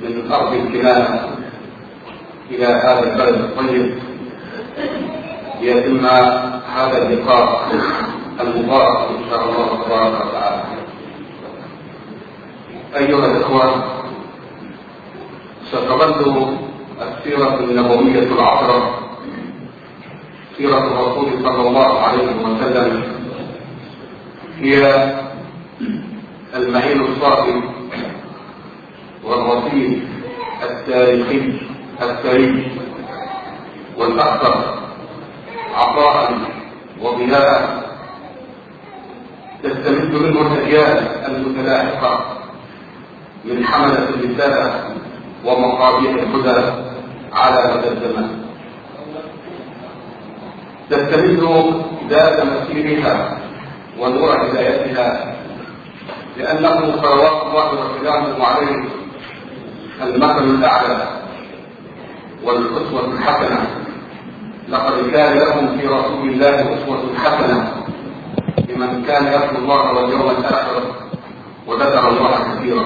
من أرض الكنانة إلى هذا البلد الطيب ليتم هذا اللقاء المبارك إن شاء الله تبارك وتعالى. أيها الإخوة، ستظل السيرة النبوية العطرة سيرة الرسول صلى الله عليه وسلم هي المعين الصافي والرصيد التاريخي الثري والأكثر عطاء وضياء تستمد منه الأجيال المتلاحقة من حملة الرسالة ومصابيح الهدى على مدى الزمان. تستمد ذات مسيرها ونور هدايتها لأنه صلوات الله وسلامه عليه المثل الأعلى والأسوة الحسنة. لقد كان لهم في رسول الله أسوة حسنة لمن كان يرجو الله واليوم الآخر وذكر الله كثيرا.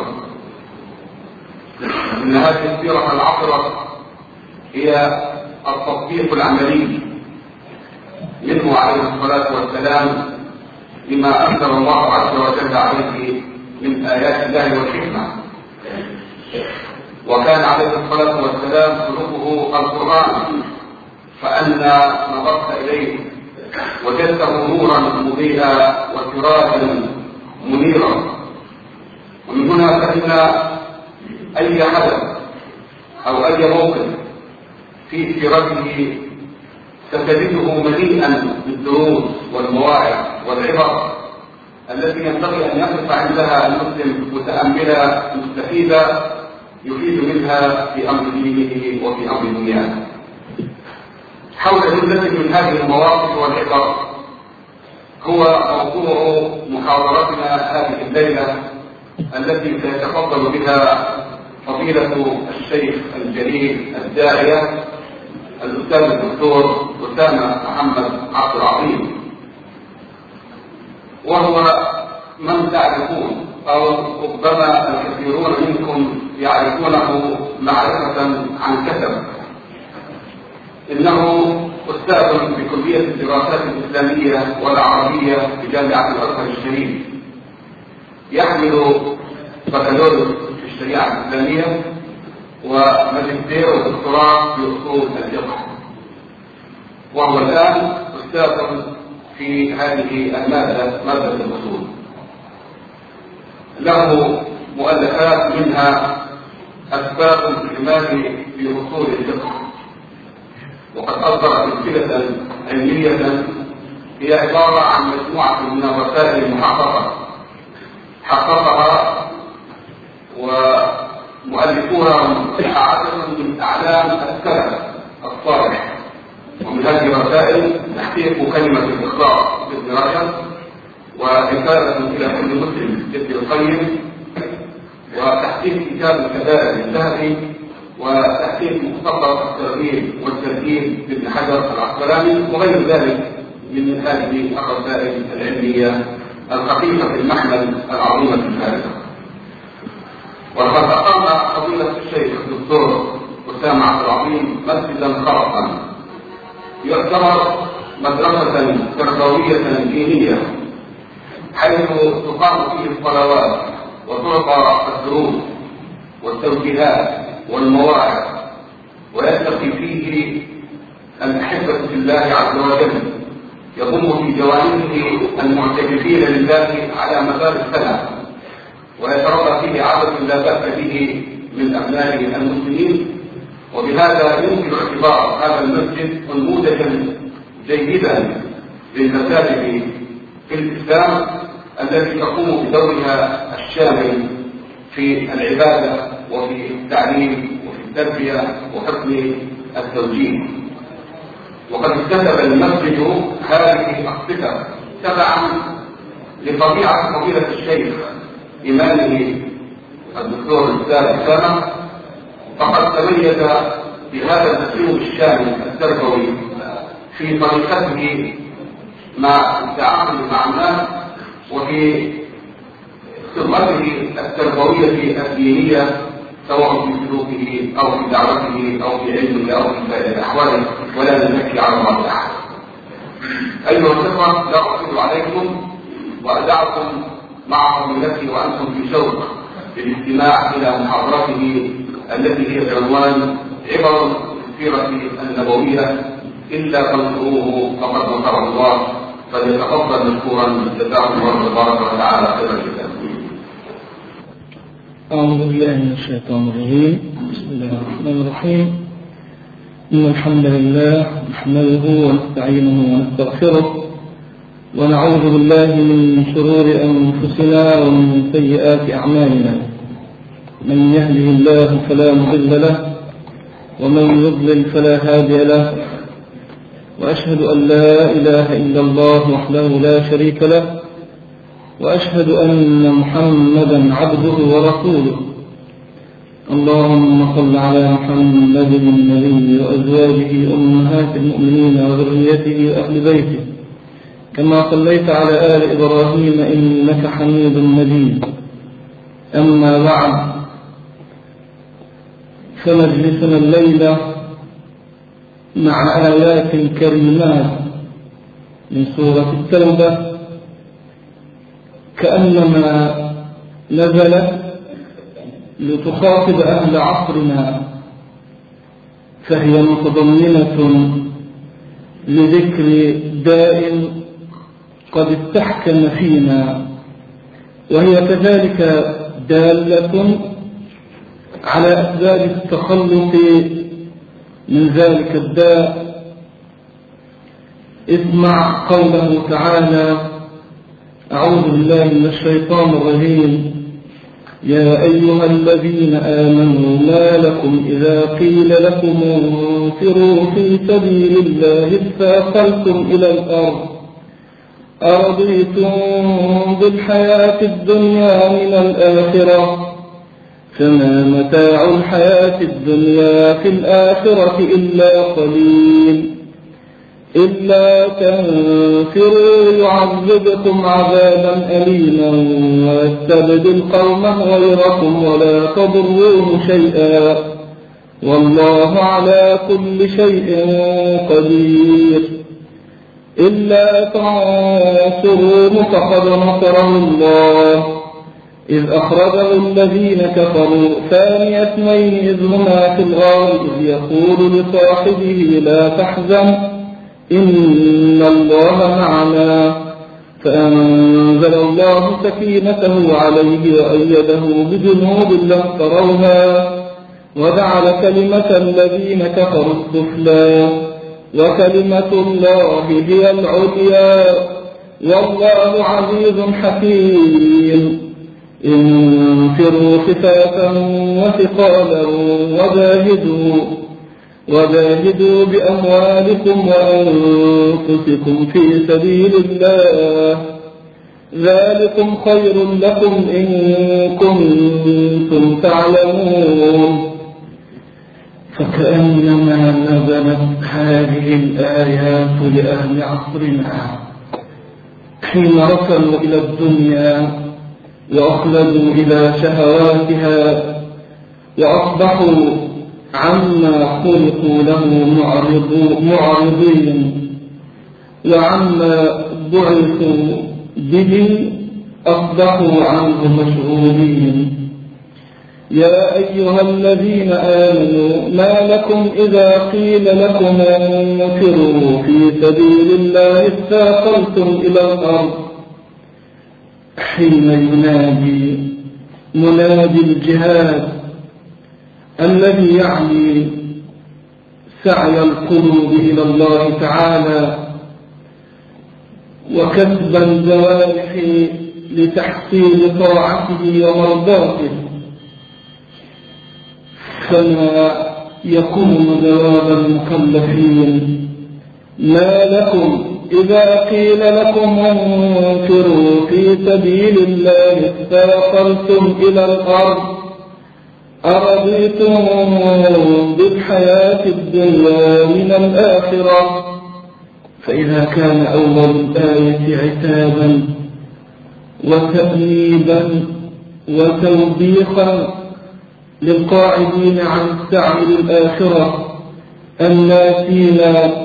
إن هذه السيرة العطرة هي التطبيق العملي منه عليه الصلاة والسلام لما أنزل الله عز وجل عليه من آيات الله والحكمة. وكان عليه الصلاة والسلام خلقه القرآن، فأنا نظرت إليه وجدته نورا مضيئا وسراجا منيرا. ومن هنا فإن أي حدث أو أي موقف في سيرته ستجده مليئا بالدروس والمواعظ والعبر التي ينبغي أن يقف عندها المسلم متأملا مستفيدا يفيد منها في أمر دينه وفي أمر دنياه. حول جملة من هذه المواقف والعبر هو موضوع محاضرتنا هذه الليلة التي سيتفضل بها فضيلة الشيخ الجليل الداعية الأستاذ الدكتور أسامة محمد عبد العظيم، وهو من تعرفون أو ربما الكثيرون منكم يعرفونه معرفة عن كثب. إنه أستاذ بكلية الدراسات الإسلامية والعربية بجامعة الأزهر الشريف، يحمل بكالوريوس في الشريعة الإسلامية وماجستير ودكتوراه في أصول الفقه، وهو الآن أستاذ في هذه المادة مادة الأصول. له مؤلفات منها أسباب الإيمان في أصول الفقه، وقد أصدر سلسلة علمية هي عبارة عن مجموعة من الرسائل المحققة حققها ومؤلفوها عدد من أعلام السلف الصالح. ومن هذه الرسائل تحقيق كلمة الإخلاص لابن رجب، ورسالة إلى كل مسلم لابن القيم، وتحقيق كتاب الكبائر للذهبي، وتحقيق مختصر الترغيب والترهيب لابن حجر العسقلاني، وغير ذلك من هذه الرسائل العلمية الخفيفة المحمل العظيمة الفارقة. ولقد أقام فضيلة الشيخ الدكتور أسامة عبد العظيم مسجدا خاصا يعتبر مدرسة تربوية دينية، حيث تقام فيه الصلوات وتعطى الدروس والتوجيهات والمواعظ، ويلتقي فيه الأحبة في الله عز وجل، يضم في جوانبه المعتكفين لله على مدار السنة، ويتربى فيه عدد لا بأس به من أبناء المسلمين. وبهذا يمكن اعتبار هذا المسجد نموذجا جيدا للمساجد في الإسلام التي تقوم بدورها الشامل في العبادة وفي التعليم وفي التربية وحسن التوجيه. وقد اكتسب المسجد هذه الصفة تبعا لطبيعة فضيلة الشيخ إمامه الدكتور الأستاذ أسامة، فقد تميز بهذا الأسلوب الشامل التربوي في طريقته مع التعامل مع الناس، وفي خبرته التربوية الدينية سواء في سلوكه أو في دعوته أو في علمه أو في أحواله، ولا نزكي على الله أحد. أيها الإخوة، لا أطيل عليكم وأدعكم مع فضيلتي وأنتم في شوق للاستماع إلى محاضرته التي هي بعنوان عبر السيرة النبوية، إلا تنصروه فقد نصره الله، فليتفضل مشكورا جزاه الله تبارك وتعالى خير الجزاء. أعوذ بالله من الشيطان الرجيم. بسم الله الرحمن الرحيم. إن الحمد لله نحمده ونستعينه ونستغفره ونعوذ بالله من شرور أنفسنا ومن سيئات أعمالنا. من يهده الله فلا مضل له ومن يضلل فلا هادي له، وأشهد أن لا إله إلا الله وحده لا شريك له، وأشهد أن محمدا عبده ورسوله. اللهم صل على محمد النبي وأزواجه أمهات المؤمنين وذريته وأهل بيته كما صليت على آل إبراهيم إنك حميد مجيد. أما بعد، فمجلسنا الليلة مع آيات كريمات من سورة التوبة كأنما نزلت لتخاطب أهل عصرنا، فهي متضمنة لذكر داء قد استحكم فينا، وهي كذلك دالة على أسباب التخلص من ذلك الداء. اسمع قوله تعالى: أعوذ بالله من الشيطان الرجيم: يا أيها الذين آمنوا ما لكم إذا قيل لكم انفروا في سبيل الله اثاقلتم إلى الأرض أرضيتم بالحياة الدنيا من الآخرة فما متاع الحياة الدنيا في الآخرة إلا قليل إلا تنفروا يعذبكم عذابا أليما ويستبدل قوما غيركم ولا تضروه شيئا والله على كل شيء قدير. إلا تنصروه فقد نصره الله إذ أخرجه الذين كفروا ثاني اثنين إذ هما في الغار إذ يقول لصاحبه لا تحزن إن الله معنا فأنزل الله سكينته عليه وأيده بجنود لم تروها وجعل كلمة الذين كفروا السفلى وكلمة الله هي العليا والله عزيز حكيم. انفروا خفافا وثقالا وجاهدوا بأموالكم وأنفسكم في سبيل الله ذلكم خير لكم إن كنتم تعلمون. فكأنما نزلت هذه الآيات لأهل عصرنا حين ركنوا إلى الدنيا وأخلدوا إلى شهواتها وأصبحوا عما خلقوا له معرضين وعما بعثوا به أصبحوا عنه مشغولين. يا أيها الذين آمنوا ما لكم إذا قيل لكم انفروا في سبيل الله اثاقلتم إلى الأرض حين ينادي منادي الجهاد الذي يعني سعي القلوب إلى الله تعالى وكسب الجوارح لتحصيل طاعته ومرضاته، فما يكون جواب المكلفين ما لكم إذا قيل لكم انفروا في سبيل الله اثاقلتم إلى الأرض أرضيتم بالحياة الدنيا من الآخرة. فإذا كان أول الآية عتابا وتأنيبا وتوبيخا للقاعدين عن السعي للآخرة الناسين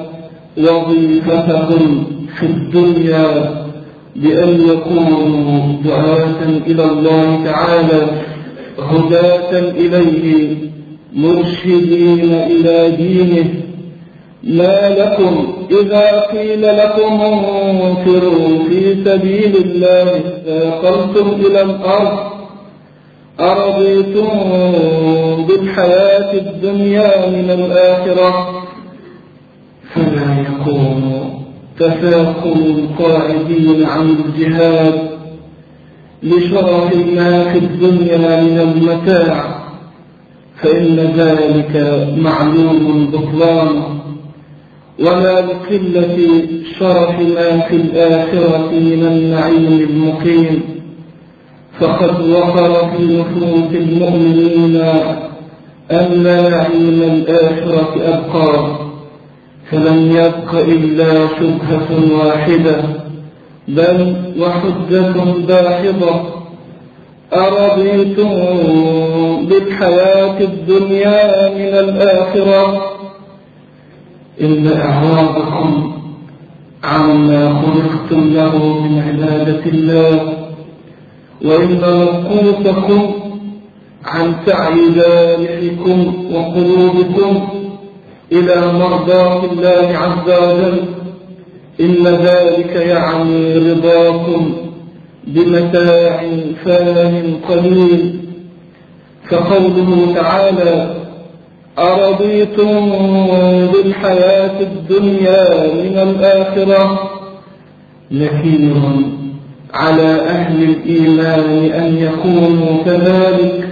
وظيفتهم في الدنيا بأن يكونوا دعاة إلى الله تعالى هداة إليه مرشدين إلى دينه. ما لكم إذا قيل لكم انفروا في سبيل الله ثاقلتم إلى الأرض أرضيتم بالحياة الدنيا من الآخرة؟ فلا يكون تثاقل القاعدين عن الجهاد لشرف ما في الدنيا من المتاع، فإن ذلك معلوم بطلانه، ولا لقلة شرف ما في الآخرة من النعيم المقيم، فقد وقر في نفوس المؤمنين أن نعيم الآخرة أبقى، فلم يبق إلا شبهة واحدة بل وحجة داحضة: أرضيتم بالحياة الدنيا من الآخرة؟ إن أعراضكم عما خلقتم له من عبادة الله، وإن موقوفكم عن سعي جارحكم وقلوبكم إلى مرضاة الله عز وجل، إن ذلك يعني رضاكم بمتاع فان قليل. فقوله تعالى: أرضيتم بالحياة الدنيا من الآخرة، نكير على أهل الإيمان أن يكونوا كذلك،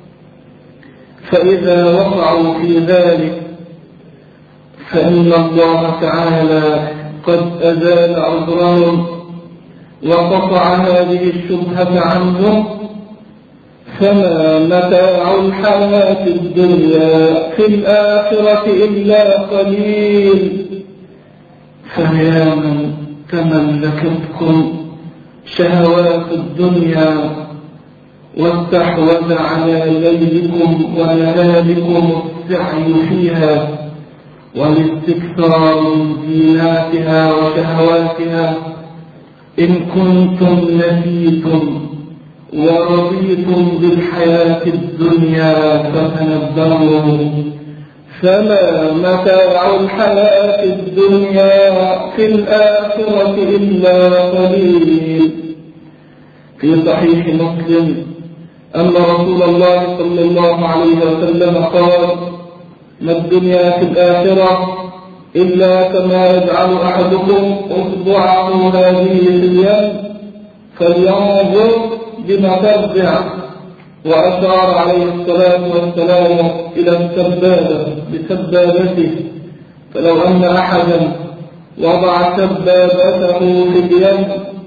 فإذا وقعوا في ذلك فإن الله تعالى قد أزال عذرهم وقطع هذه الشبهة عنهم، فما متاع الحياة الدنيا في الآخرة إلا قليل. فيا من تملكتكم شهوات الدنيا واستحوذ على ليلكم ونهاركم السعي فيها والاستكثار من زيناتها وشهواتها، إن كنتم نسيتم ورضيتم بالحياة الدنيا فتنبهوا، فما متاع الحياة الدنيا في الآخرة إلا قليل. في صحيح مسلم أن رسول الله صلى الله عليه وسلم قال: ما الدنيا في الآخرة إلا كما يجعل أحدكم أصبعه هذه في اليد فلينظر بما ترجع. وأشار عليه الصلاة والسلام إلى السبابة بسبابته، فلو أن أحدا وضع سبابته في اليد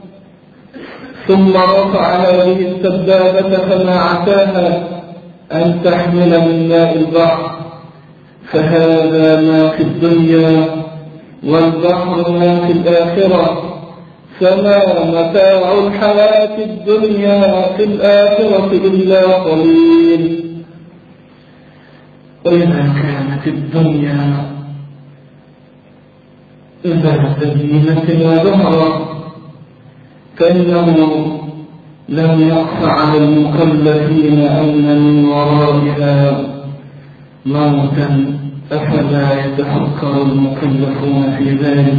ثم رفع هذه السبابة فما عساها أن تحمل من ماء البحر، فهذا ما في الدنيا والبحر ما في الآخرة، فما متاع الحياة الدنيا في الآخرة إلا قليل. وإذا كانت الدنيا ذات زينة وزهرة فإنه لم يخف على المكلفين أن من ورائها موتا، أفلا يتفكر المكلفون في ذلك؟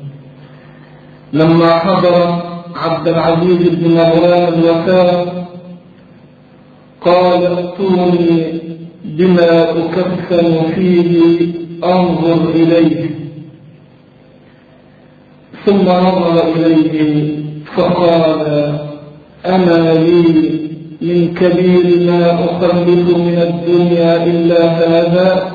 لما حضر عبد العزيز بن مروان الوفاة قال: ائتوني بما أكفن فيه أنظر إليه. ثم نظر إليه فقال: أما لي من كبير ما أخلف من الدنيا إلا هذا؟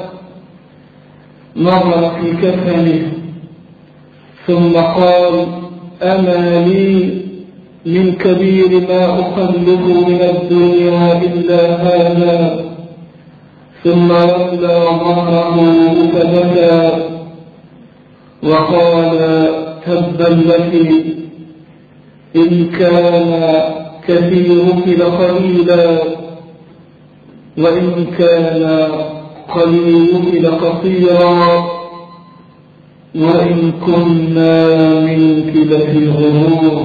نظر في كفنه ثم قال: أما لي من كبير ما أخلف من الدنيا إلا هذا؟ ثم ولى ظهره فبكى وقال: تبا لك إن كان كثيرك لقليلا وإن كان قليلك لقصيرا وإن كنا منك لفي غرور.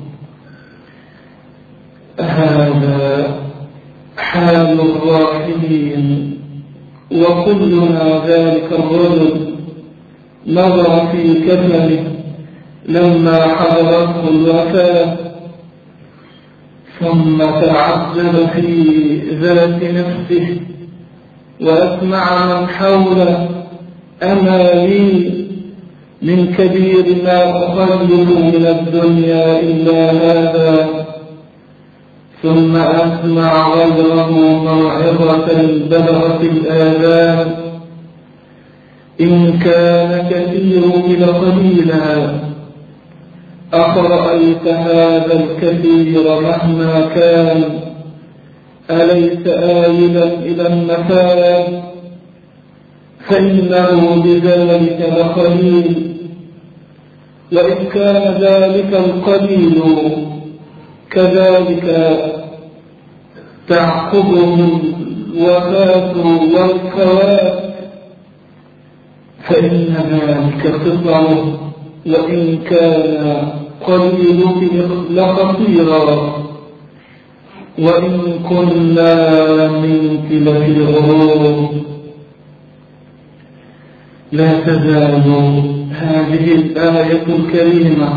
هذا حال الراحلين، وكلنا ذلك الرجل نظر في كفنه لما حضرته الوفاة ثم تعجب في ذات نفسه وأسمع من حوله أما لي من كبير ما أخلد من الدنيا إلا هذا، ثم أسمع غيره موعظة بلغت الآذان إن كان كثيرك لقليلا أفرأيت هذا الكثير مهما كان أليس آيلا إلى النفاذ فإنه بذلك لقليل، وإن كان ذلك القليل كذلك تعقبه الوفاة والفوات فإن ذلك قطعه وإن كان قليلك لقصيرا وإن كنا منك لفي غرور. لا تزال هذه الآية الكريمة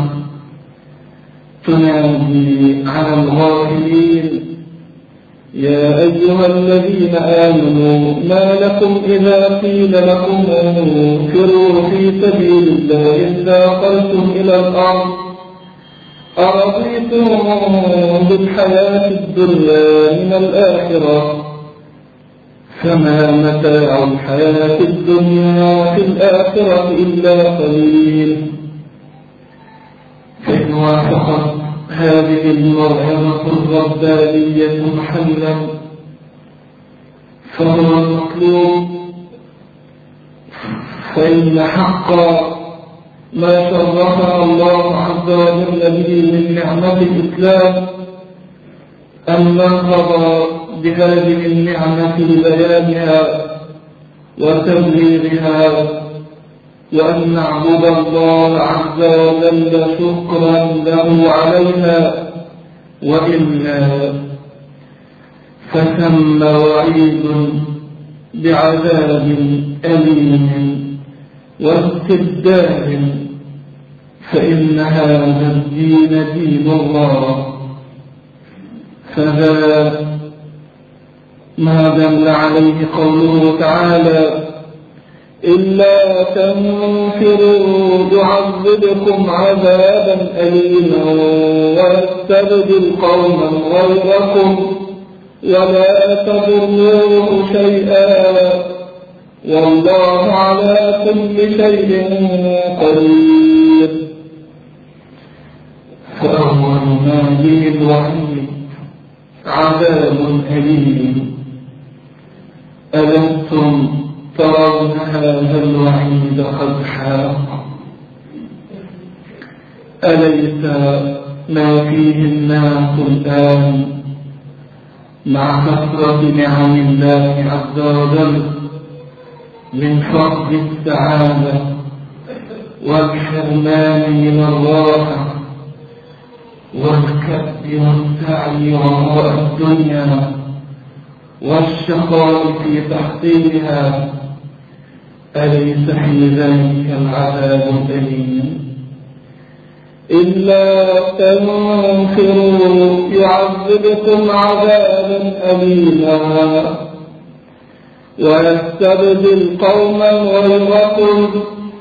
تنادي على الغافلين يا أيها الذين آمنوا ما لكم إذا قيل لكم انفروا في سبيل الله اثاقلتم إلى الأرض أرضيتم بالحياة الدنيا من الآخرة فما متاع الحياة الدنيا في الآخرة إلا قليل. فإن وافقت هذه الموعظة الربانية محلا فهو المطلوب، فإن حق ما شرفنا الله عز وجل به من نعمة الإسلام أن ننهض بهذه النعمة لبيانها وتبليغها وأن نعبد الله عز وجل شكرا له عليها، وإلا فثم وعيد بعذاب أليم واستبدال، فإن هذا الدين دين الله، فذا ما دل عليه قوله تعالى إلا تنفروا يعذبكم عذابا أليما ويستبدل قوما غيركم ولا تضروه شيئا والله على كل شيء قدير. فأول ما به الوعيد عذاب أليم. ألستم ترون هذا الوعيد قد حاق؟ أليس ما فيه الناس الآن مع كثرة نعم الله عز وجل من فقد السعادة والحرمان من الراحة والكد والسعي وراء الدنيا والشقاء في تحصيلها؟ أليس في ذلك العذاب الأليم؟ إلا تنفروا يعذبكم عذابا أليما ويستبدل قوما غيركم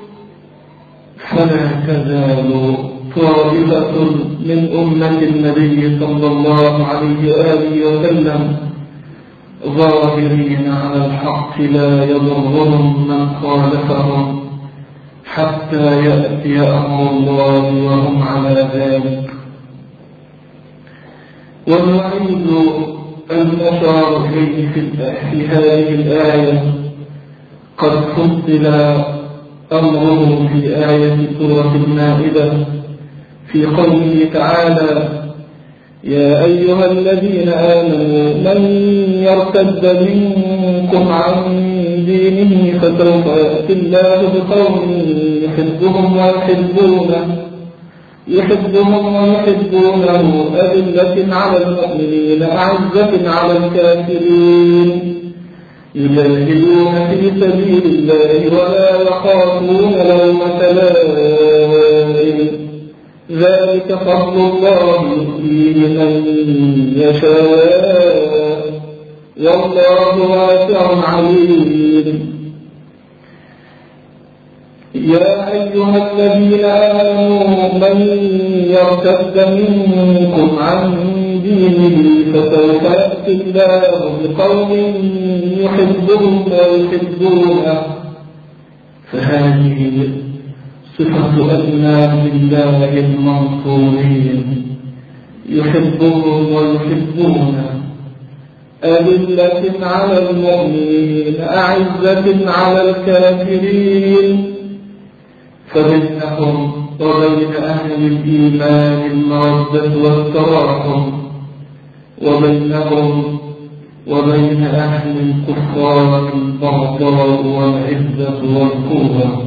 فلا تزال طائفة من أمة النبي صلى الله عليه وآله وسلم ظاهرين على الحق لا يضرهم من خالفهم حتى يأتي أمر الله وهم على ذلك. والوعيد المشار إليه في هذه الآية قد فصل أمره في آية سورة المائدة في قوله تعالى يا أيها الذين آمنوا من يرتد منكم عن دينه فسوف يأتي الله بقوم يحبهم ويحبونه أذلة على المؤمنين أعزة على الكافرين يجاهدون في سبيل الله ولا يخافون لومة لائم ذلك فضل الله يؤتيه من يشاء والله واسع عليم. يا أيها الذين آمنوا من يرتد منكم عن دينه فسوف يأتي الله بقوم يحبهم ويحبونه فهذه صفة أبناء الله المنصورين يحبهم ويحبونه أذلة على المؤمنين أعزة على الكافرين فبينهم وبين أهل الإيمان المودة والتراحم وبينهم وبين أهل الكفار البغضاء والعزة والقوة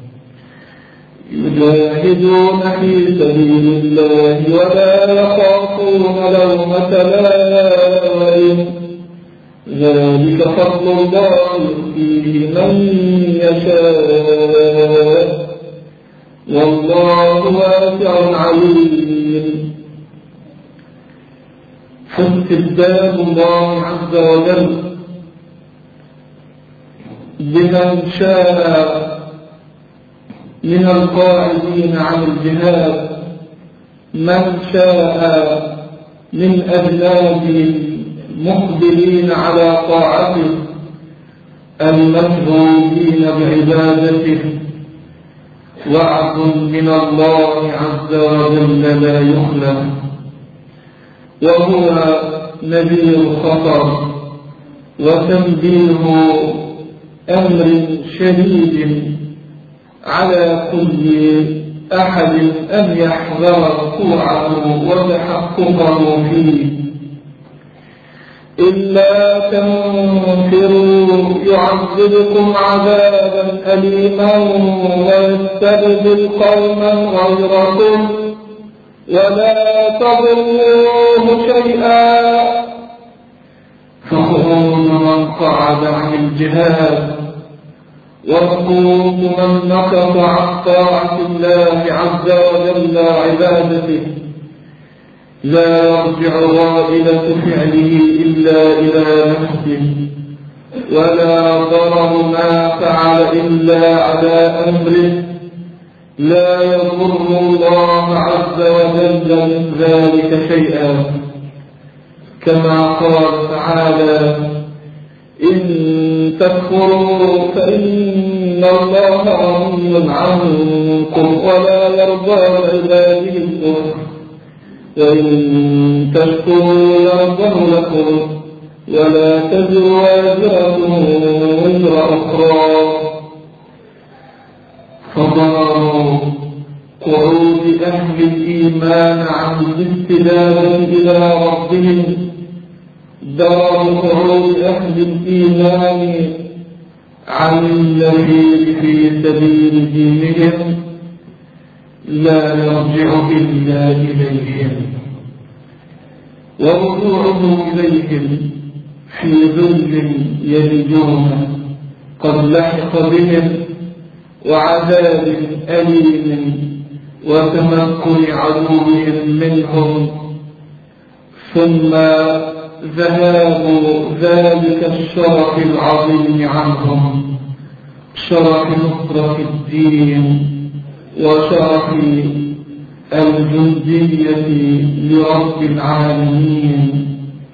يجاهدون في سبيل الله ولا يخافون لومة لائم ذلك فضل الله يؤتيه من يشاء والله واسع عليم. فاستبدال الله عز وجل بمن شاء من القاعدين عن الجهاد من شاء من أبنائه المقبلين على طاعته المشغولين بعبادته وعد من الله عز وجل لا يخلف وهو نذير الخطر وتنبيه أمر شديد على كل أحد أن يحذر وقوعه وتحققه فيه إلا تنفروا يعذبكم عذابا أليما ويستبدل قوما غيركم ولا تضروه شيئا. فخروج من قعد عن الجهاد وسقوط من نقض عن طاعة الله عز وجل عبادته لا يرجع غائلة فعله إلا إلى نفسه ولا ضرر ما فعل إلا على أمره لا يضر الله عز وجل من ذلك شيئا كما قال تعالى إن تكفروا فإن الله غني عنكم ولا يرضى لعباده الكفر وإن تشكروا يرضه لكم ولا تزر وازرة وزر أخرى. فضرر قعود أهل الإيمان عن الاستدامة إلى ربهم ضرر قعود أهل الإيمان عن الذي في سبيل دينهم لا يرجع إلا إليهم ورجوعه إليهم في ظل يلجون قد لحق بهم وعذاب أليم وتمكن عدوهم منهم ثم ذهاب ذلك الشرف العظيم عنهم شرف نصرة الدين وشرف الجندية لرب العالمين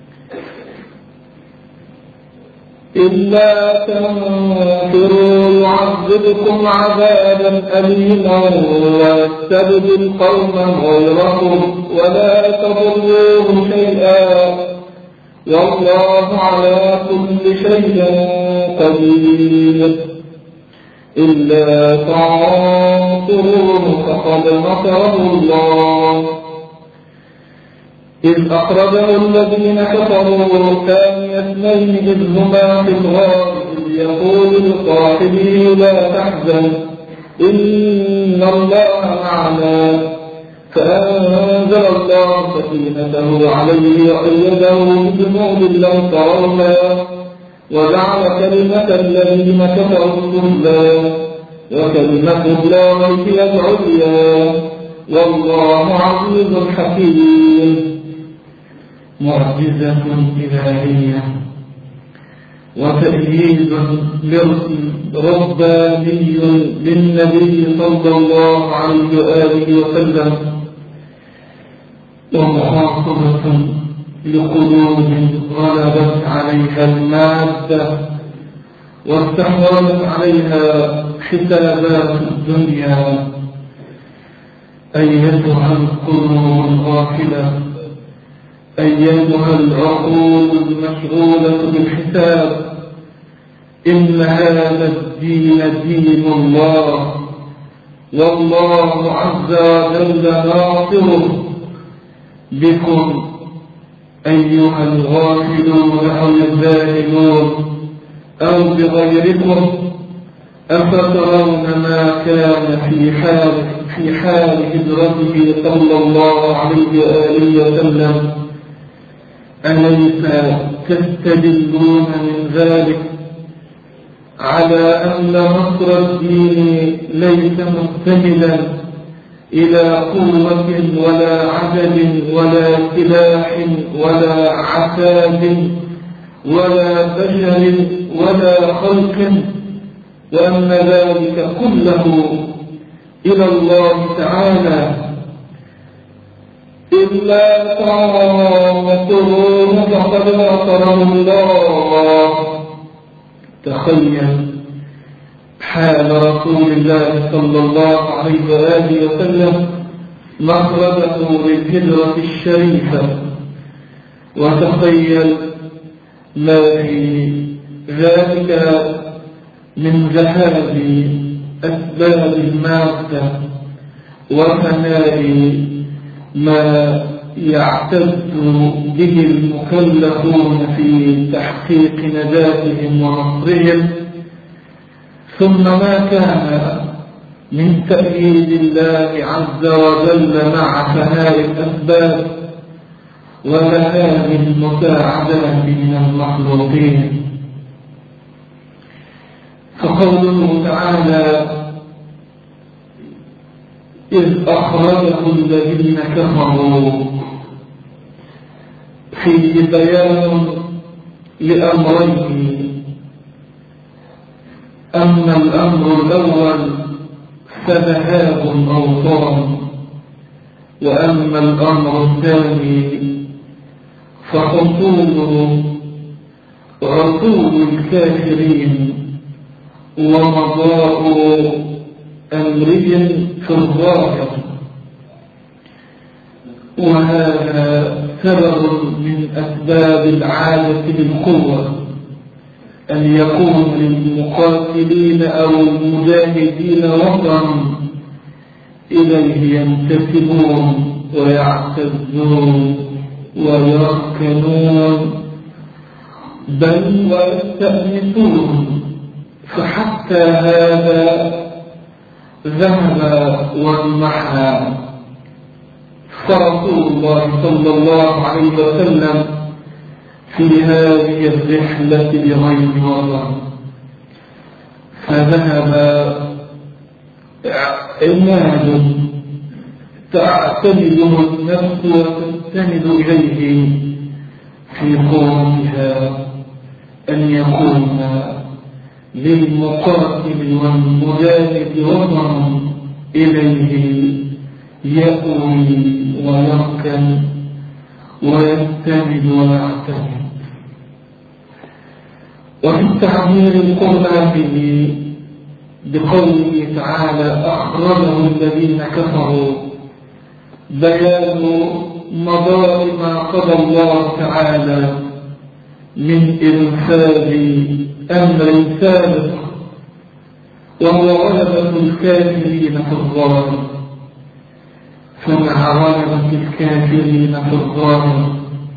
إلا تنفروا يعذبكم عذابا أليما ويستبدل قوما غيركم ولا تضروه شيئا والله على كل شيء قدير. إلا تنصروه فقد نصره الله إذ أخرجه الذين كفروا ثاني اثنين إذ هما في الغار إذ يقول لصاحبه لا تحزن إن الله معنا فأنزل الله سكينته عليه وأيده بجنود لم ترونها وجعل كلمة الذين كفروا السفلى وكلمة الله هي العليا والله عزيز حكيم. معجزة إلهية وتأييد رباني للنبي صلى الله عليه وآله وسلم ومخاطبة لقلوب غلبت عليها المادة واستحوذت عليها حسابات الدنيا. أيتها القلوب الغافلة أيتها العقول المشغولة بالحساب إن هذا الدين دين الله والله عز وجل ناصره بكم أيها الغافلون أو الذاهلون أو بغيركم. أفترون ما كان في حال هجرته صلى الله عليه وآله وسلم أليس تستدلون من ذلك على أن نصر الدين ليس مستمدا إلى قوة ولا عدد ولا سلاح ولا عتاد ولا بشر ولا خلق وأن ذلك كله إلى الله تعالى إلا تعاطرون فقد نصره الله. تخيل حال رسول الله صلى الله عليه وآله وسلم مخرجه للهجرة الشريفة وتخيل ما في ذلك من ذهاب أسباب المادة وفناء ما يعتز به المكلفون في تحقيق نجاتهم ونصرهم ثم ما كان من تأييد الله عز وجل مع فناء الأسباب وذهاب المساعدات من المخلوقين. فقوله تعالى إذ أخرجه الذين كفروا فيه بيان لأمرين. أما الأمر الأول فذهاب الأوطان وأما الأمر الثاني فحصول عقول الكافرين ومضاء أمرهم في الظاهر. وهذا سبب من أسباب العادة بالقوة أن يكون للمقاتلين أو المجاهدين وطن إليه ينتسبون ويعتزون ويركنون بل ويستأنسون. فحتى هذا ذهب وانمحى. فرسول الله صلى الله عليه وسلم في هذه الرحلة بغير وطن فذهب عناد تعتمده النفس وتستند إليه في قومها أن يكون للمقاتل والمجاهد وطن إليه يأوي ويركن ويستند ويعتمد. وفي التعبير القرآني بقوله تعالى أخرجه الذين كفروا بيان مضار ما قضى الله تعالى من إنفاذ أمر سابق وهو غلبة الكافرين في الظاهر. فمع غلبة الكافرين في الظاهر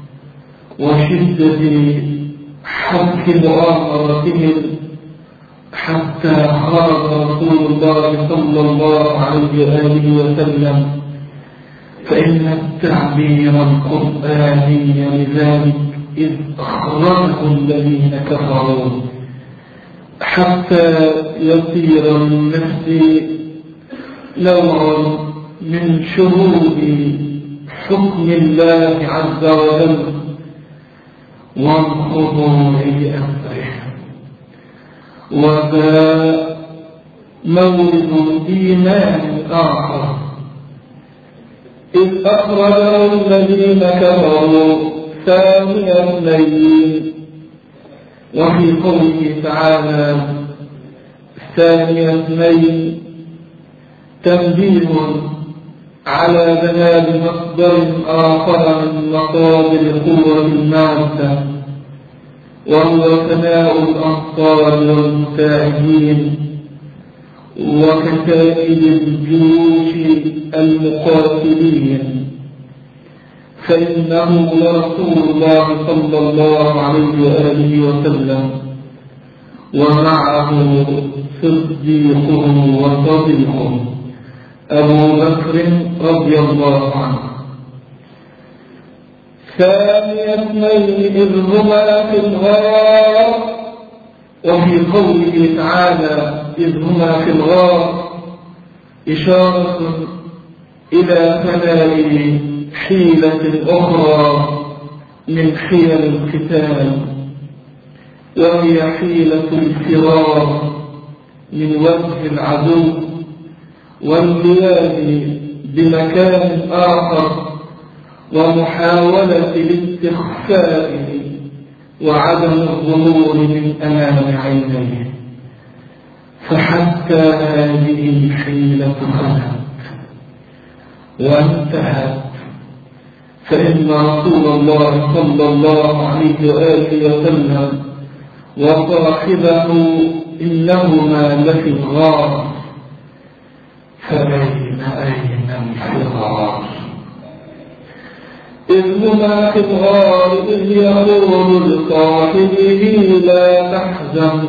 وشدة حك مؤامرتهم حتى خرج رسول الله صلى الله عليه وآله وسلم، فإن التعبير القرآني لذلك إذ أخرجه الذين كفروا حتى يصير للنفس نوع من شهود حكم الله عز وجل والخضوع لأمره. وذا مورد إيمان آخر إذ أخرجه الذين كفروا ثاني اثنين، وفي قوله تعالى ثاني اثنين تنبيه على بيان مصدر آخر من مصادر قوة المادة، وهو ثناء الأنصار والمساعدين وكتائب الجيوش المقاتلين، فإنه لرسول الله صلى الله عليه وآله وسلم ومعه صديقه وصديقه أبو بكر رضي الله عنه. ثاني اثنين إذ هما في الغار، وفي قوله تعالى إذ هما في الغار إشارة إلى ثناء حيلة أخرى من حيل القتال، وهي حيلة الفرار من وجه العدو والقيام بمكان آخر ومحاولة الاستخفاء وعدم الظهور من أمام عينيه، فحتى هذه الحيلة خلت وانتهت، فإن رسول الله صلى الله عليه وآله وسلم وصاحبه إنهما لفي الغار، فبين أين الفرار إذ هما في الغار إذ يقول لصاحبه لا تحزن.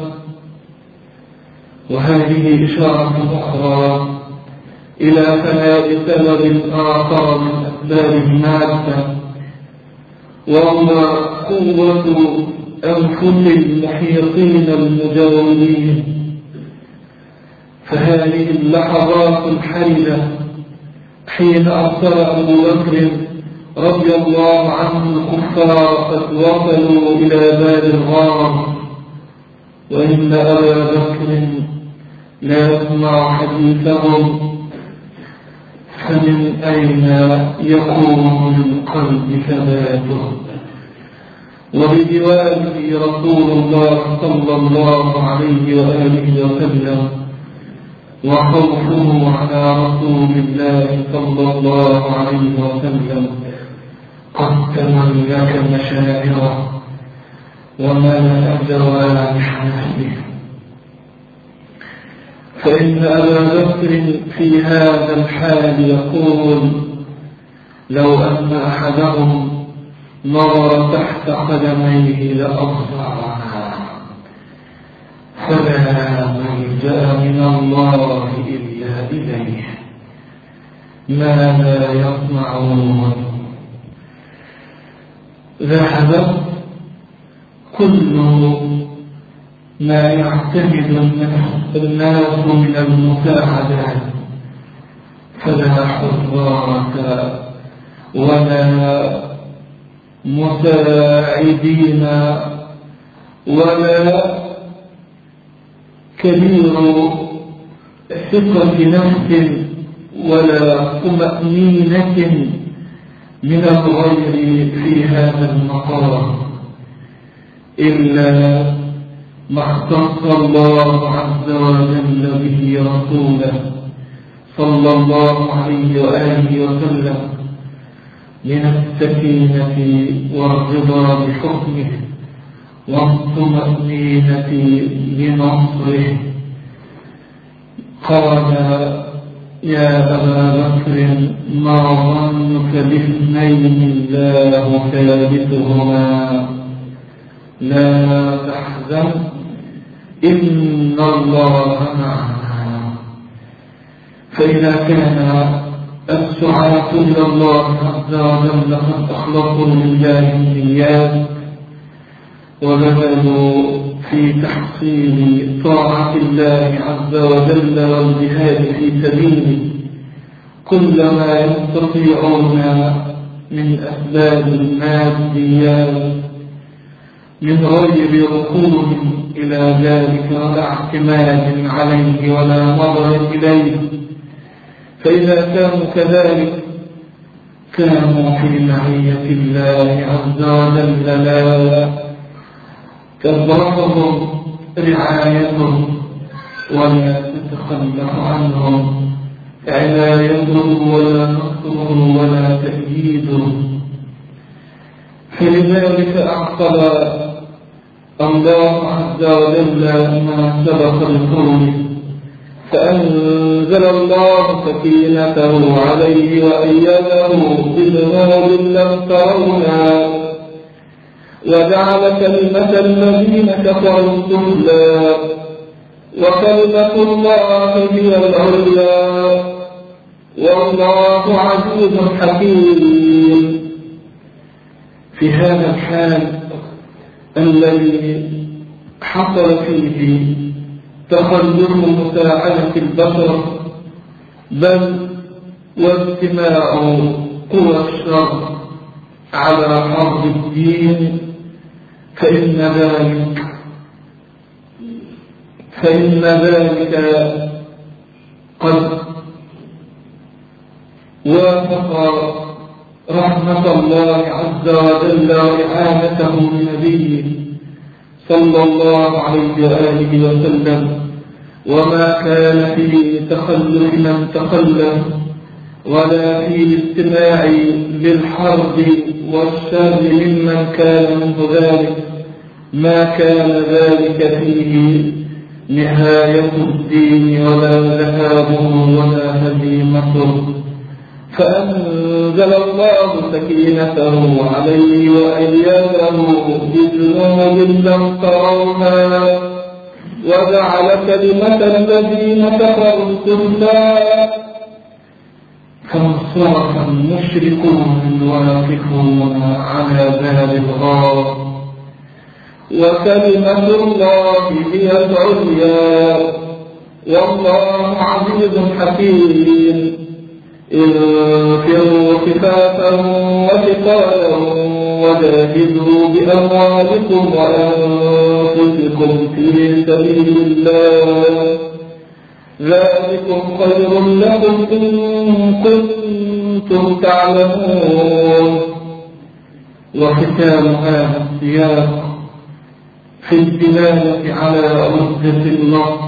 وهذه إشارة أخرى إلى ثناء سبب آخر من أسباب المادة، وهو قوة أنفس المحيطين المجاورين. فهذه اللحظات الحرجة حين أرسل أبو بكر رضي الله عنه الكفار قد وصلوا إلى باب الغار، وإن أبا بكر لا يسمع حديثهم، فمن أين يكون للقلب ثباته؟ وبجواره رسول الله صلى الله عليه وآله وسلم، وخوفه على رسول الله صلى الله عليه وسلم قد تملك مشاعره وملأ جوانح نفسه. فإن أبا بكر في هذا الحال يقول لو أن أحدهم نظر تحت قدميه لأبصرنا، فلا ملجأ من الله إلا إليه، ماذا يصنعون؟ ذهب كل ما يعتمد الناس من المساعدات، فلا حضارة ولا مساعدين ولا كبير ثقة نفس ولا طمأنينة من الغير في هذا المقام، إلا ما اختص الله عز وجل به رسوله صلى الله عليه وآله وسلم من السكينة والرضا بحكمه والطمأنينة لنصره. قال يا أبا بكر ما ظنك باثنين الله ثالثهما لا تحزن إن الله معنا. فإذا كان السعاة إلى الله عز وجل قد أخلصوا لله النيات وبذلوا في تحصيل طاعة الله عز وجل والجهاد في سبيله كل ما يستطيعون من أسباب الماديات من غير ركون إلى ذلك ولا اعتماد عليه ولا نظر إليه، فإذا كانوا كذلك كانوا في معية الله عز وجل لا تبرهم رعايتهم ولا تتخلف عنهم عنايتهم ولا نصرهم ولا تأييدهم. فلذلك أعقب الله عز وجل ما سبق لقوله فأنزل الله سكينته عليه وأيده بجنود لم ترونها وجعل كلمة الذين كفروا السفلى وكلمة الله هي العليا والله عزيز حكيم. في هذا الحال الذي حصل فيه تخلف مساعدة البشر بل واجتماع قوى الشر على حرب الدين فإن ذلك قد وافق رحمة الله عز وجل وإعانته لنبيه صلى الله عليه وآله وسلم، وما كان في تخلف من تخلف ولا في الاستماع للحرب والشر ممن كان منه ذلك ما كان ذلك فيه نهاية الدين ولا ذهابه ولا هزيمته. فأنزل الله سكينته عليه وأيده بجنود لم تروها وجعل كلمة الذين كفروا السفلى فانصرف المشركون الواقفون على باب الغار وكلمة الله هي العليا والله عزيز حكيم. انفروا خفافا وثقالا وجاهدوا بأموالكم وأنفسكم في سبيل الله ذلكم خير لكم إن كنتم تعلمون. وختام هذا السياق في الدلالة على عدة النصر،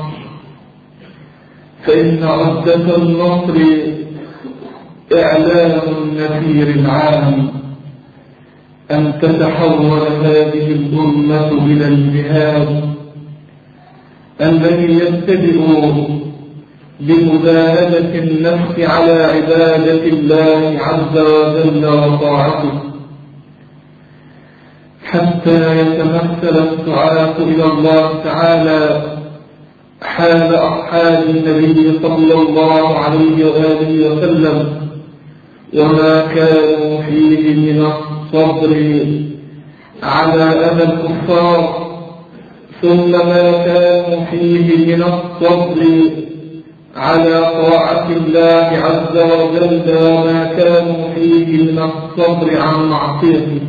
فإن عدة النصر إعلان النفير العام أن تتحول هذه الأمة إلى الجهاد الذي يبتدئ بمجاهدة النفس على عبادة الله عز وجل وطاعته حتى يتمثل السعاة إلى الله تعالى حال أصحاب النبي صلى الله عليه وآله وسلم وما كانوا فيه من الصبر على أذى الكفار ثم ما كانوا فيه من الصبر على طاعة الله عز وجل وما كانوا فيه من الصبر عن معصيته،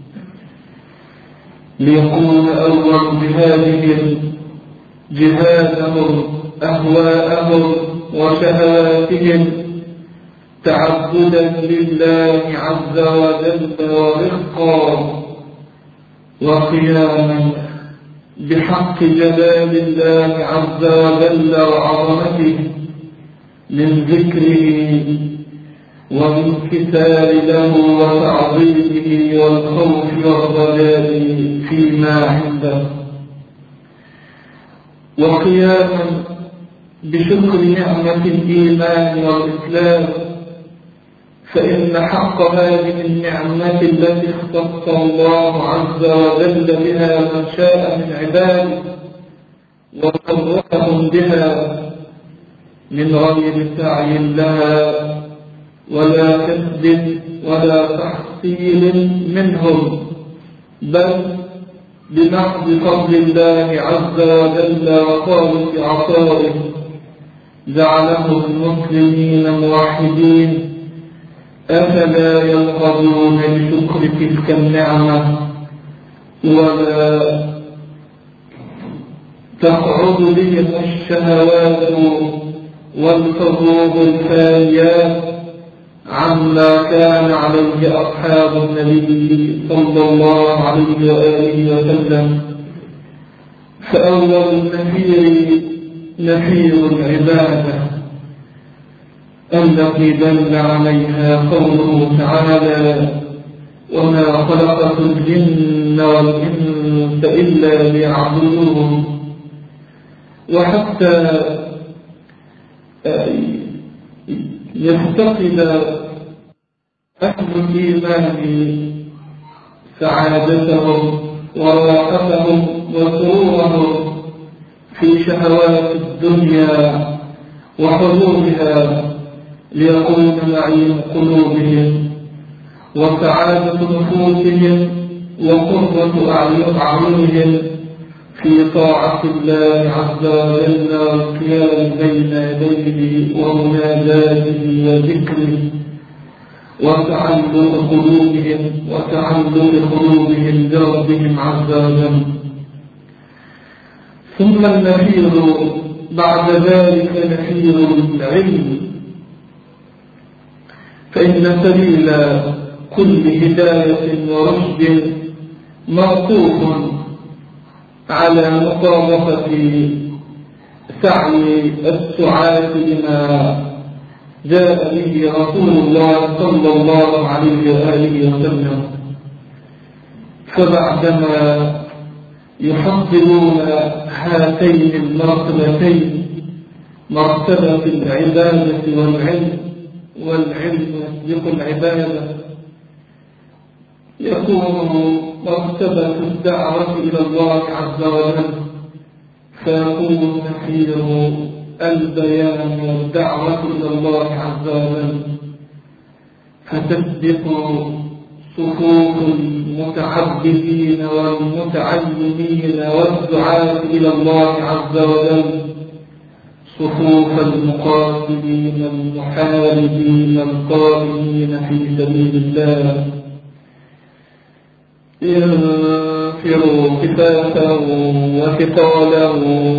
ليكون أول بهذه جهادهم أهواءهم وشهواتهم تعبدا لله عز وجل ورفقا وقياما بحق جلال الله عز وجل وعظمته من ذكره والامتثال له وتعظيمه والخوف والرجاء فيما عنده، وقياما بشكر نعمة الإيمان والإسلام، فإن حق هذه النعمة التي اختص الله عز وجل بها من شاء من عباده وفرحهم بها من غير سعي لها ولا كسب ولا تحصيل منهم، بل بمحض فضل الله عز وجل وخالص عطائه جعلهم المسلمين موحدين. أفلا يلحظون بشكر تلك النعمة ولا تقعد بهم الشهوات والحظوظ الفانيات عما كان عليه أصحاب النبي صلى الله عليه وآله وسلم. فأول النفير نفير العبادة التي دل عليها قوله تعالى: وما خلقت الجن والإنس إلا ليعبدون. وحتى يفتقد أهل الإيمان سعادتهم وراحتهم وسرورهم في شهوات الدنيا وحظوظها ليكون نعيم قلوبهم وسعادة نفوسهم وقرة أعينهم في طاعة الله عز وجل والقيام بين يديه ومناجاته وذكره وتعلق قلوبهم بربهم عز وجل. ثم النفير بعد ذلك نفير العلم، فإن سبيل كل هداية ورشد موقوف على مطابقة سعي السعاة لما جاء به رسول الله صلى الله عليه وآله وسلم. فبعدما يحصلون هاتين المرتبتين، مرتبة العبادة والعلم يسبق العبادة، يكون مرتبة الدعوة إلى الله عز وجل، فيكون نفير البيان والدعوة إلى الله عز وجل، فتسبق صفوف المتعبدين والمتعلمين والدعاة إلى الله عز وجل صفوف المقاتلين المحاربين القائمين في سبيل الله. انفروا خفافا وثقالا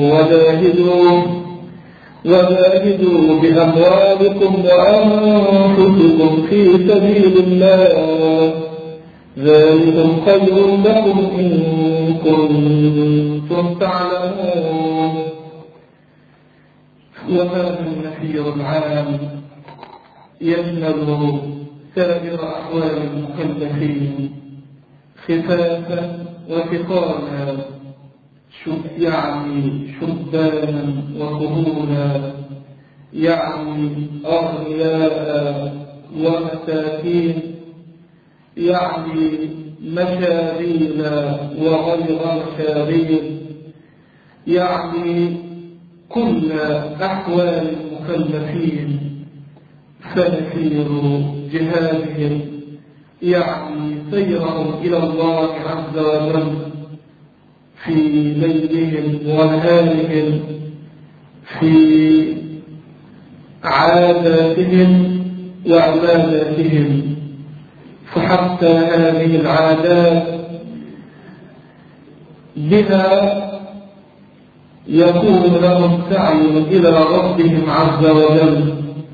وجاهدوا بأموالكم وأنفسكم في سبيل الله، ذلكم خير لكم إن كنتم تعلمون. وهذا النفير العام يشمل سائر أحوال المكلفين خفافا وثقالا، يعني شبانا وطهولا، يعني أغنياء ومساكين، يعني مشاغيل وغير مشاغيل، يعني كل أحوال المكلفين. فنفير جهادهم يعني سيرهم إلى الله عز وجل في ليلهم ونهارهم، في عاداتهم وعباداتهم. فحتى هذه العادات بها يكون لهم سعي إلى ربهم عز وجل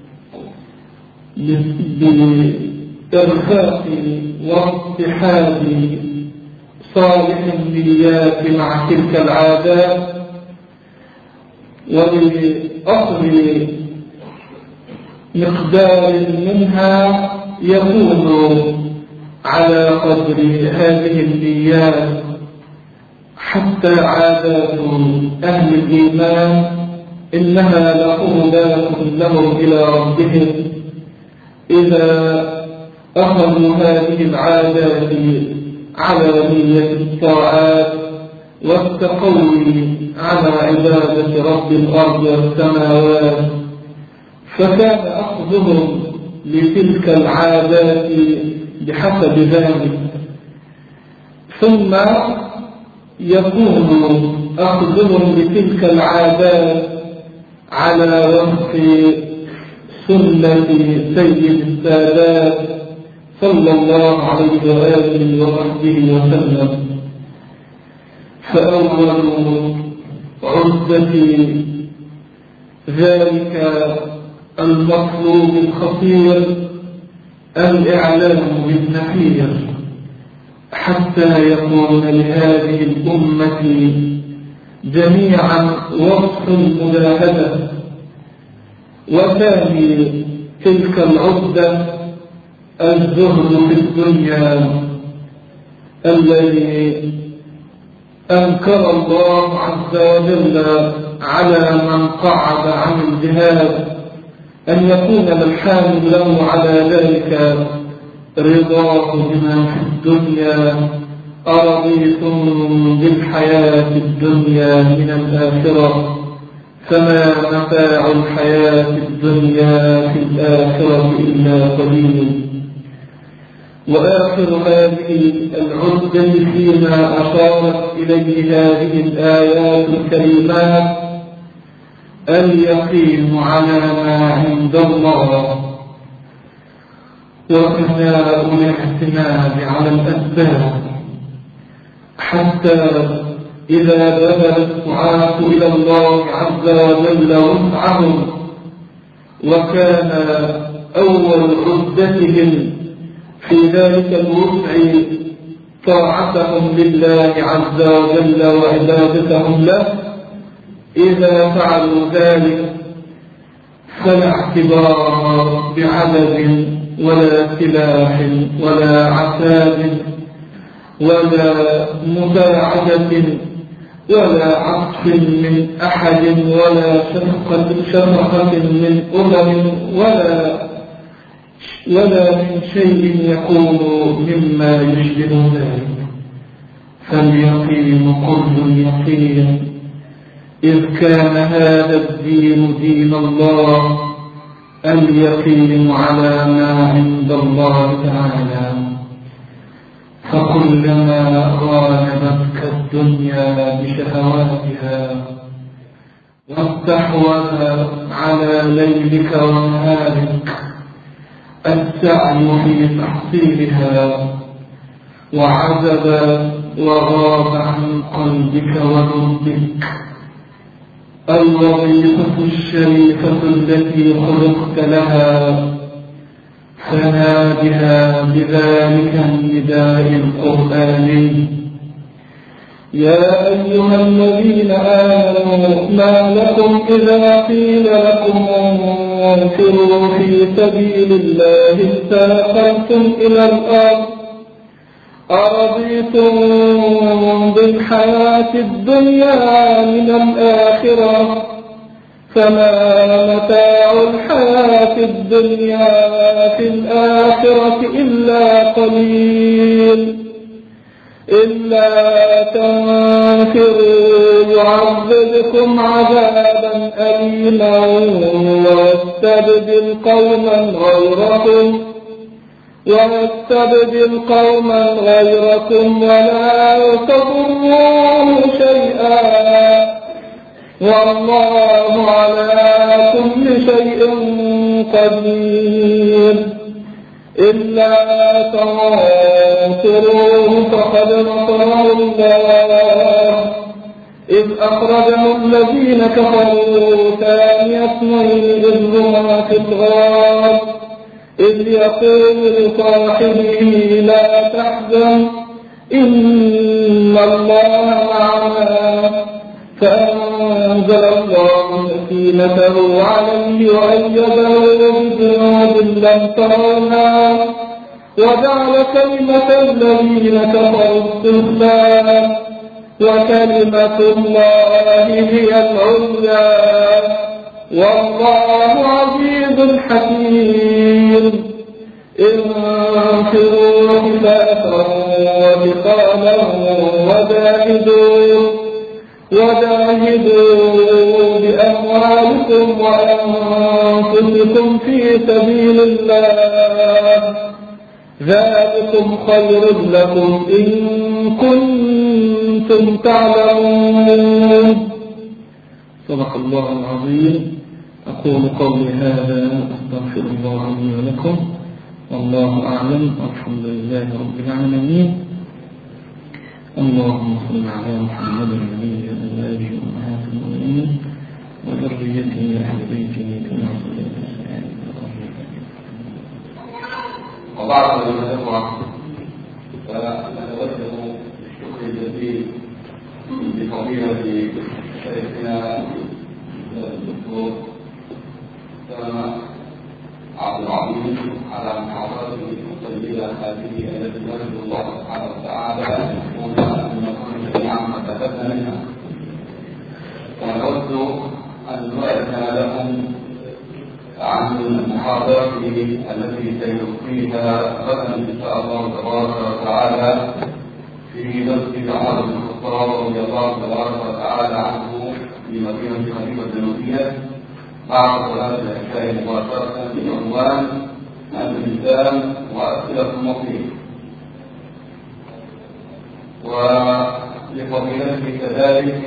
بإرخاء واصطحاب صالح النيات مع تلك العادات، ولأخذ مقدار منها يكون على قدر هذه النيات، حتى عادات أهل الإيمان إنها لقربات لهم إلى ربهم إذا أخذوا هذه العادات على نية الطاعات والتقوي على عبادة رب الأرض والسماوات، فكان أخذهم لتلك العادات بحسب ذلك، ثم يكون أخذهم لتلك العادات على وفق سنة سيد السادات صلى الله عليه وآله وصحبه وسلم. فأول عدة ذلك المطلوب الخطير الإعلام بالنفير، حتى يكون لهذه الأمة جميعا وصف المجاهدة. وثاني تلك العدة الزهد في الدنيا الذي أنكر الله عز وجل على من قعد عن الجهاد أن يكون الحامل له على ذلك رضاه بما في الدنيا. أرضيتم بالحياة الدنيا من الآخرة فما متاع الحياة الدنيا في الآخرة إلا قليل. وآخر هذه العدة فيما أشارت إليه هذه الآيات الكريمات اليقين على ما عند الله وإناء الاعتماد على الأسباب، حتى إذا بلغ الدعاة إلى الله عز وجل وسعهم، وكان أول عدتهم في ذلك الوسع طاعتهم لله عز وجل وعبادتهم له، إذا فعلوا ذلك فلا اعتبار بعدد ولا سلاح ولا عتاب ولا مساعدة ولا عطف من أحد ولا شفقة من ولا من شيء يكون مما يشبه ذلك. فاليقين كل اليقين، إذ كان هذا الدين دين الله، اليقين على ما عند الله تعالى. فكلما غالبتك الدنيا بشهواتها واستحوذ على ليلك ونهارك السعي في تحصيلها، وعزب وغاب عن قلبك ولبك الوظيفة الشريفة التي خلقت لها، فنادها بذلك النداء القرآني: يا أيها الذين آمنوا ما لكم إذا قيل لكم انفروا في سبيل الله استاقلتم إلى الأرض أرضيتم بالحياة الدنيا من الآخرة فما متاع الحياة الدنيا في الآخرة إلا قليل. إلا تنفروا يعذبكم عذابا أليما ويستبدل قوما غيركم ولا تضروه شيئا والله على كل شيء قدير. إلا تنصروه فقد نصره الله إذ أخرجه الذين كفروا ثاني اثنين إذ هما في الغار إذ يقول لصاحبه لا تحزن إن الله معنا فأنزل الله سكينته عليه وأيده بجنود لم ترونها وجعل كلمة الذين كفروا السفلى وكلمة الله هي العليا والله عزيز حكيم. انفروا خفافا وثقالا وجاهدوا بأموالكم وأنفسكم في سبيل الله، ذلكم خير لكم إن كنتم تعلمون. صدق الله العظيم. أقول قولي هذا أستغفر الله لي ولكم، والله أعلم، والحمد لله رب العالمين. اللهم صل على محمد النبي وآله أمهات المؤمنين وذريته وأهل بيته كما صليت على آل إبراهيم. وبعد أيها الأخوة، فنتوجه بالشكر الجزيل لفضيلة شيخنا الدكتور سلمى عبد العظيم على محاضرته الطيبة هذه التي نرجو الله سبحانه وتعالى أن نكون جميعا ما استفدنا منها، ونود أن نؤذن لهم عن محاضرته التي سيلقيها غدا إن شاء الله تبارك وتعالى في مسجد عمر بن الخطاب رضي الله تبارك وتعالى عنه في مدينة خليفة الجنوبية بعد صلاة العشاء مباشرة بعنوان الإنسان وأسئلة المصير. ولفضيلته كذلك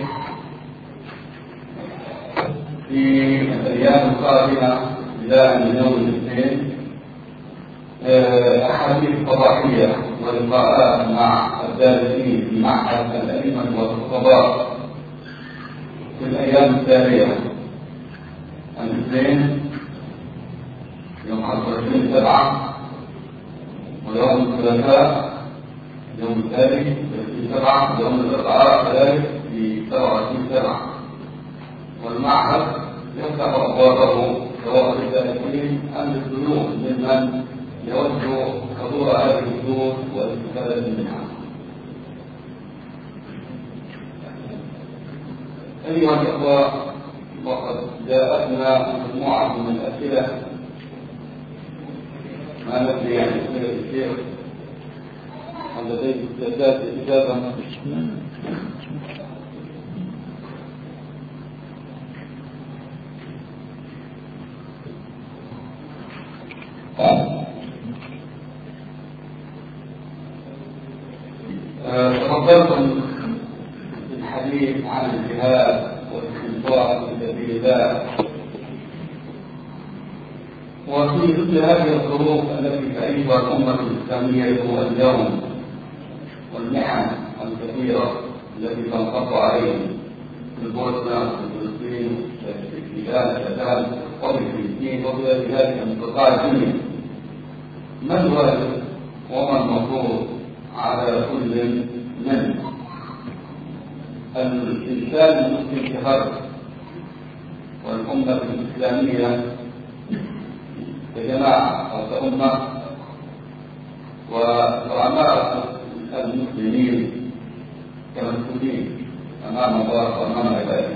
في الأيام القادمة بداية من يوم الاثنين أحاديث فضائية ولقاءات مع الدارسين في معهد الأئمة والخطباء في الأيام التالية: الاثنين يوم 25/7، ويوم الثلاثاء يوم الثالث في 7، ويوم الأربعاء كذلك في 27/7. والمعهد يفتح أبوابه سواء للدارسين أم للضيوف ممن يود حضور هذه الدروس والاستفادة منها. أيها الأخوة، وقد جاءتنا مجموعة من الأسئلة ما ندري عن أسئلة الشيخ هل لديه استعداد للإجابة؟ تفضلتم بالحديث عن الجهاد والاستنصار في سبيل الله، وفي مثل هذه الظروف التي تعيشها الأمة الإسلامية اليوم والمحن الكثيرة التي تنقض عليهم في البوسنة وفي فلسطين في الشتات وفي فلسطين وفي ذلك من قطاع الدنيا، ما الواجب وما المفروض على كل من الإنسان المسلم كفرد والأمة الإسلامية كجماعة أو كأمة وأمام المسلمين كمسؤولين أمام الله وأمام عباده؟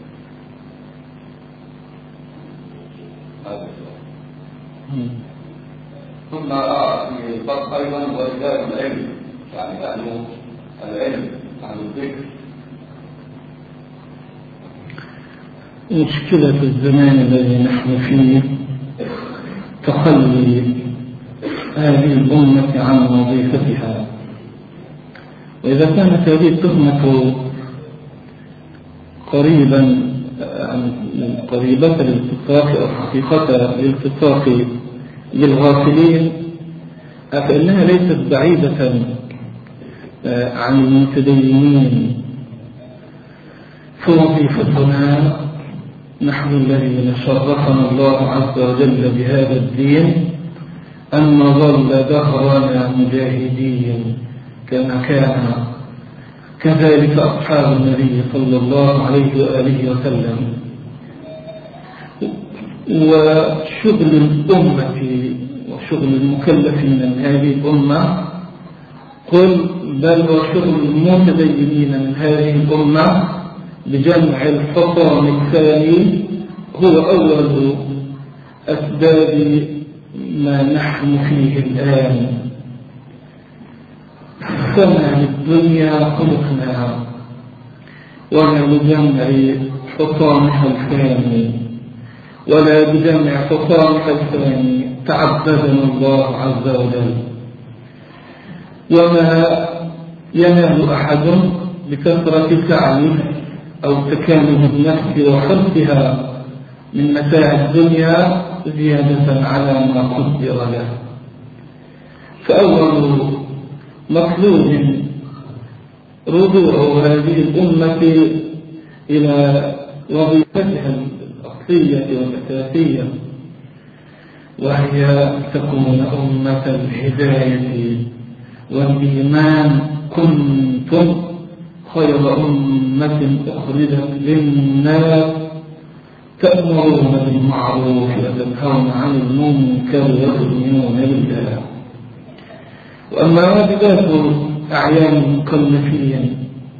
ثم في الفرق أيضا ورجال العلم، يعني أهل العلم أهل الذكر. مشكلة الزمان الذي نحن فيه تخلي هذه الأمة عن وظيفتها، وإذا كانت هذه التهمة قريبة للالتقاط أو حقيقة للالتقاط للغافلين، فإنها ليست بعيدة عن المتدينين. فوظيفتنا نحن الذين شرفنا الله عز وجل بهذا الدين أن نظل دهرنا مجاهدين كما كان كذلك أصحاب النبي صلى الله عليه وآله وسلم. وشغل الأمة وشغل المكلفين من هذه الأمة بل وشغل المتدينين من هذه الأمة بجمع الحطام الثاني هو أول أسباب ما نحن فيه الآن. فما للدنيا خلقنا ولا لجمع حطامها الفاني، ولا بجمع حطامها الفاني تعبدنا الله عز وجل. وما ينال أحد بكثرة سعيه أو تكامل النفس وحرصها من متاع الدنيا زيادة على ما قدر له. فأول مطلوب رجوع هذه الأمة إلى وظيفتها الأصلية والأساسية، وهي تكون أمة الهداية والإيمان. كنتم خير أمة أخرجت للناس تأمرون بالمعروف وتنهون عن المنكر وتؤمنون بالله. وأما واجبات أعيان المكلفين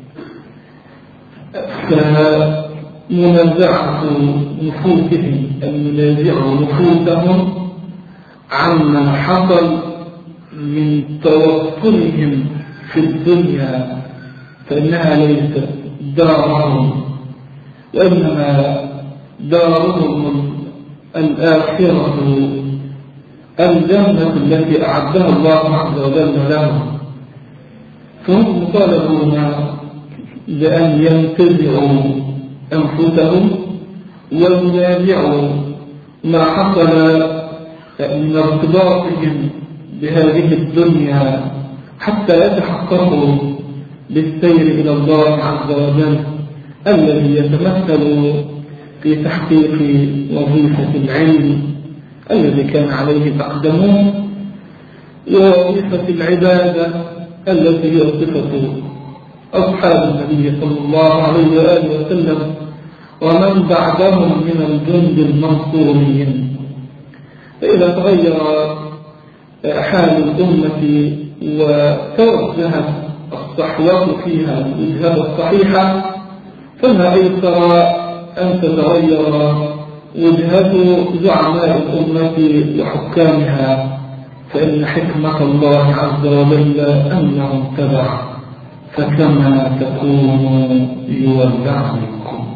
فمنازعة نفوسهم أن ينازعوا نفوسهم عما حصل من توصلهم في الدنيا، فإنها ليست دارهم، وإنما دارهم الآخرة الجنة التي أعدها الله عز وجل لهم. فهم مطالبون بأن ينتزعوا أنفسهم وينازعوا ما حصل من ارتباطهم بهذه الدنيا حتى يتحققوا بالسير إلى الله عز وجل الذي يتمثل في تحقيق وظيفة العلم الذي كان عليه الأقدمون، ووظيفة العبادة التي هي صفة أصحاب النبي صلى الله عليه وآله وسلم ومن بعدهم من الجند المنصورين. فإذا تغير حال الأمة وتوجهت الصحوة فيها الوجهة الصحيحة، فما أيسر أن تتغير وجهة زعماء الأمة وحكامها، فإن حكمة الله عز وجل أنهم تبع، فكما تكونوا يولى عليكم.